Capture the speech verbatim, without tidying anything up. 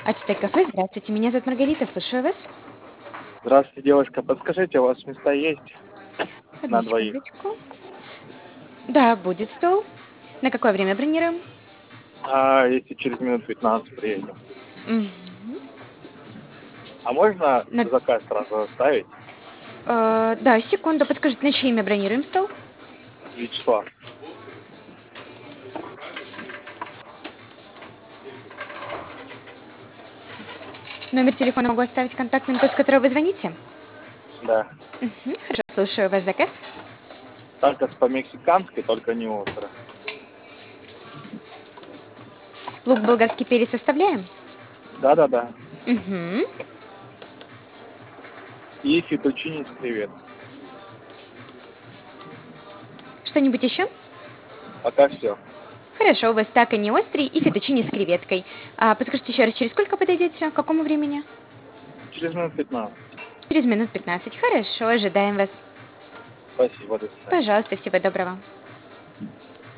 Ацтек кафе, здравствуйте, меня зовут Маргарита, слушаю вас. Здравствуйте, девушка. Подскажите, у вас места есть Одну на двоих? секундочку. Да, будет стол. На какое время бронируем? А если через минут пятнадцать приедем? М, А можно на- заказ сразу оставить? э, да, секунду, подскажите, на чье имя бронируем стол? Вячеслав. Номер телефона могу оставить контактным, тот, с которого вы звоните? Да. Мгм, хорошо, слушаю ваш заказ. Такос по-мексикански, только не остро. Лук, болгарский перец оставляем? Да-да-да. Угу. И фетучини с креветкой. Что-нибудь еще? Пока все. Хорошо, у вас тако не острый и фетучини с креветкой. А, подскажите еще раз, через сколько подойдете? К какому времени? Через минут пятнадцать. Через минут пятнадцать. Хорошо, ожидаем вас. Спасибо, до свидания. Пожалуйста, всего доброго.